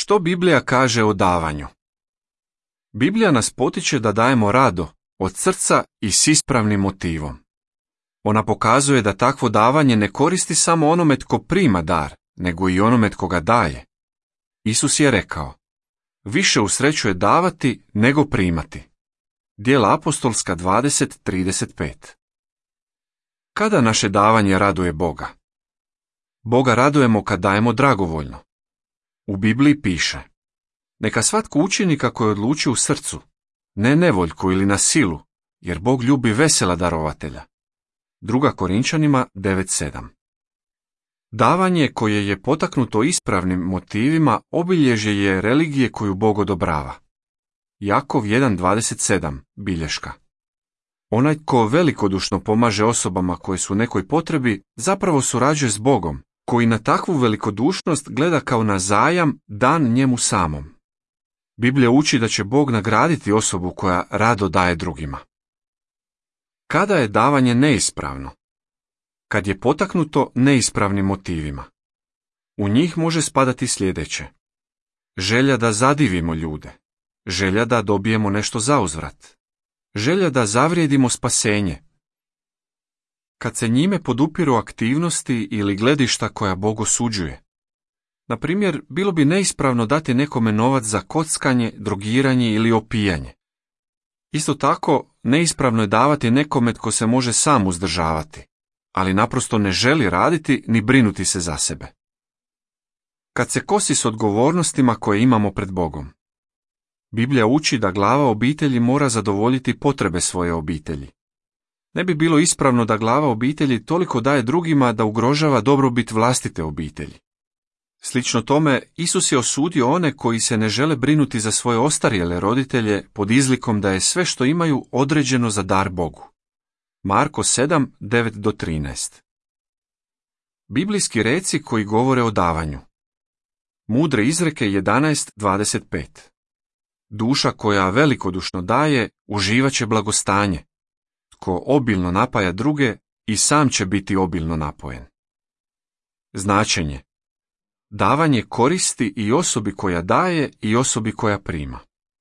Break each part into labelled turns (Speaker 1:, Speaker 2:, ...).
Speaker 1: Što Biblija kaže o davanju? Biblija nas potiče da dajemo rado, od srca i s ispravnim motivom. Ona pokazuje da takvo davanje ne koristi samo onome tko prima dar, nego i onome tko ga daje. Isus je rekao: više usrećuje davati nego primati. Djela apostolska 20:35. Kada naše davanje raduje Boga? Boga radujemo kad dajemo dragovoljno. U Bibliji piše: neka svatko učini kako je odlučio u srcu, ne nevoljko ili na silu, jer Bog ljubi vesela darovatelja. 2. Korinčanima 9:7. Davanje koje je potaknuto ispravnim motivima obilježje je religije koju Bog odobrava. Jakov 1:27 bilješka. Onaj tko velikodušno pomaže osobama koje su u nekoj potrebi, zapravo surađuje s Bogom, koji na takvu velikodušnost gleda kao na zajam dan njemu samom. Biblija uči da će Bog nagraditi osobu koja rado daje drugima. Kada je davanje neispravno? Kad je potaknuto neispravnim motivima. U njih može spadati sljedeće: želja da zadivimo ljude, želja da dobijemo nešto zauzvrat, želja da zavrijedimo spasenje. Kad se njime podupiru aktivnosti ili gledišta koja Bog osuđuje. Na primjer, bilo bi neispravno dati nekome novac za kockanje, drogiranje ili opijanje. Isto tako, neispravno je davati nekome tko se može sam uzdržavati, ali naprosto ne želi raditi ni brinuti se za sebe. Kad se kosi s odgovornostima koje imamo pred Bogom. Biblija uči da glava obitelji mora zadovoljiti potrebe svoje obitelji. Ne bi bilo ispravno da glava obitelji toliko daje drugima da ugrožava dobrobit vlastite obitelji. Slično tome, Isus je osudio one koji se ne žele brinuti za svoje ostarjele roditelje pod izlikom da je sve što imaju određeno za dar Bogu. Marko 7:9-13. Biblijski reci koji govore o davanju. Mudre izreke 11:25. Duša koja velikodušno daje, uživat će blagostanje. Tko obilno napaja druge, i sam će biti obilno napojen. Značenje: davanje koristi i osobi koja daje i osobi koja prima.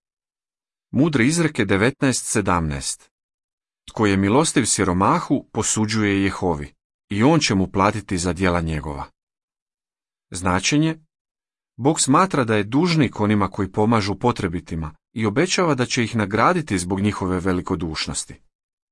Speaker 1: Mudre izreke 19:17. Tko je milostiv siromahu, posuđuje Jehovi, i on će mu platiti za djela njegova. Značenje: Bog smatra da je dužnik onima koji pomažu potrebitima i obećava da će ih nagraditi zbog njihove velikodušnosti.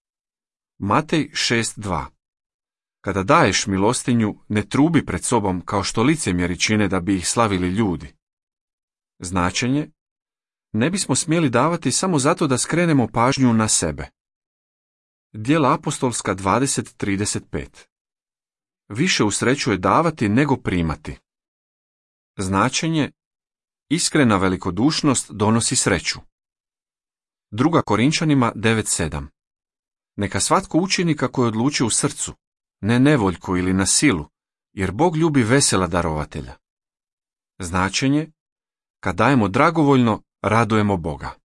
Speaker 1: Matej 6:2. Kada daješ milostinju, ne trubi pred sobom kao što licemjeri čine da bi ih slavili ljudi. Značenje: ne bismo smjeli davati samo zato da skrenemo pažnju na sebe. Djela apostolska 20:35. Više usrećuje davati nego primati. Značenje: iskrena velikodušnost donosi sreću. 2. Korinčanima 9:7. Neka svatko učini kako je odlučio u srcu, ne nevoljko ili na silu, jer Bog ljubi vesela darovatelja. Značenje: kad dajemo dragovoljno, radujemo Boga.